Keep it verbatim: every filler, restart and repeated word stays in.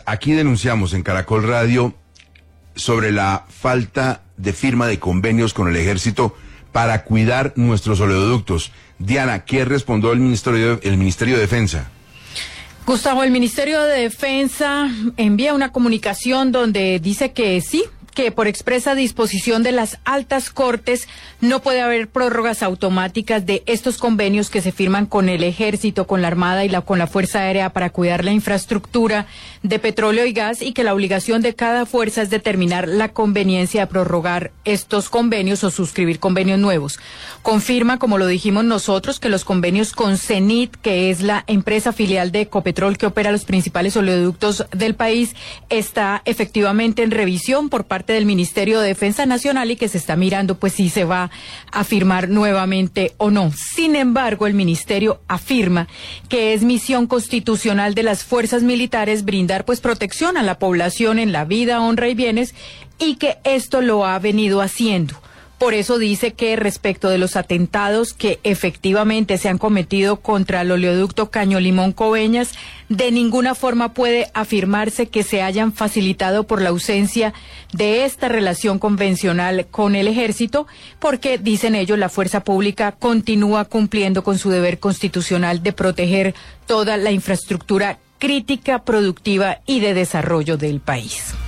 días aquí denunciamos en Caracol Radio sobre la falta de firma de convenios con el Ejército para cuidar nuestros oleoductos. Diana, ¿qué respondió el Ministerio de, el Ministerio de Defensa? Gustavo, el Ministerio de Defensa envía una comunicación donde dice que sí, que por expresa disposición de las altas cortes no puede haber prórrogas automáticas de estos convenios que se firman con el Ejército, con la Armada y la, con la Fuerza Aérea para cuidar la infraestructura de petróleo y gas, y que la obligación de cada fuerza es determinar la conveniencia de prorrogar estos convenios o suscribir convenios nuevos. Confirma, como lo dijimos nosotros, que los convenios con Cenit, que es la empresa filial de Ecopetrol que opera los principales oleoductos del país, está efectivamente en revisión por parte del Ministerio de Defensa Nacional y que se está mirando pues si se va a firmar nuevamente o no. Sin embargo, el Ministerio afirma que es misión constitucional de las fuerzas militares brindar pues protección a la población en la vida, honra y bienes, y que esto lo ha venido haciendo. Por eso dice que respecto de los atentados que efectivamente se han cometido contra el oleoducto Caño Limón Coveñas, de ninguna forma puede afirmarse que se hayan facilitado por la ausencia de esta relación convencional con el Ejército, porque, dicen ellos, la fuerza pública continúa cumpliendo con su deber constitucional de proteger toda la infraestructura crítica, productiva y de desarrollo del país.